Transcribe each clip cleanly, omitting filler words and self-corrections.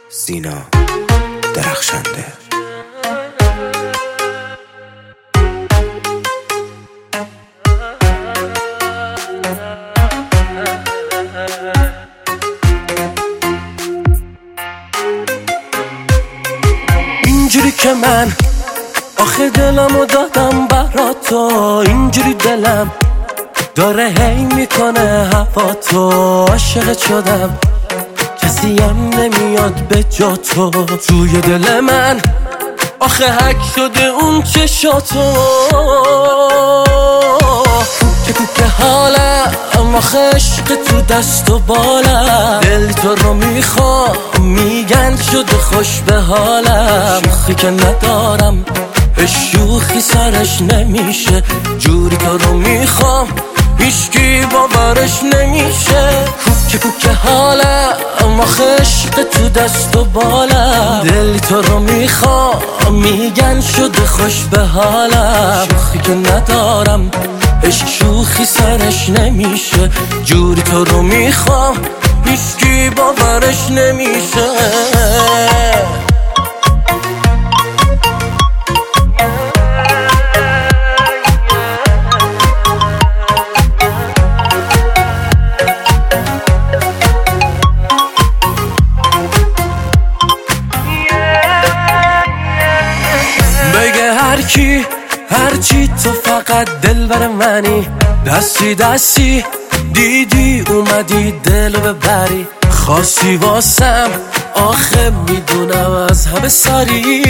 سینا درخشنده. اینجوری که من آخه دلمو دادم برات تو، اینجوری دلم داره هی میکنه هوا تو. عاشقت شدم کسی هم نمیاد به جا تو. توی دل من آخه حک شده اون چشاتو. که حالم آخه عشق تو دست و بالم، دل تو رو میخوام میگن شده خوش به حالم. شوخی که ندارم شوخی سرش نمیشه، جوری تو رو میخوام هیچکی باورش نمیشه. کوکه حالم آخه عشق تو دست و بالم، دل تو رو میخوام میگن شده خوش به حالم. شوخی که ندارم شوخی سرش نمیشه، جوری تو رو میخوام هیچکی باورش نمیشه. بگه هرچی تو فقط دلبر منی، دستی دستی دیدی اومدی دلو ببری. خواستی واسم آخه میدونم از همه ساری.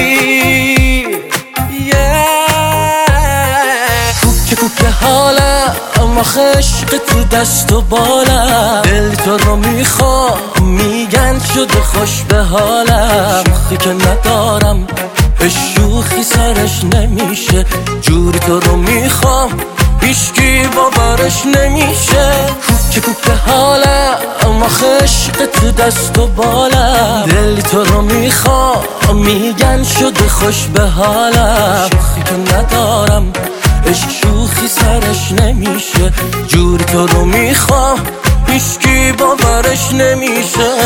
کوکه حالم آخه عشق تو دست و بالم، دل تو رو میخوام میگن شده خوش به حالم. شوخی که ندارم شوخی سرش نمیشه، جوری تو رو میخوام هیچکی باورش نمیشه. کوکه حالم آخه عشق تو دست و بالم، دل تو رو میخوام میگن شده خوش به حالم. شوخی که ندارم شوخی سرش نمیشه، جوری تو رو میخوام هیچکی باورش نمیشه.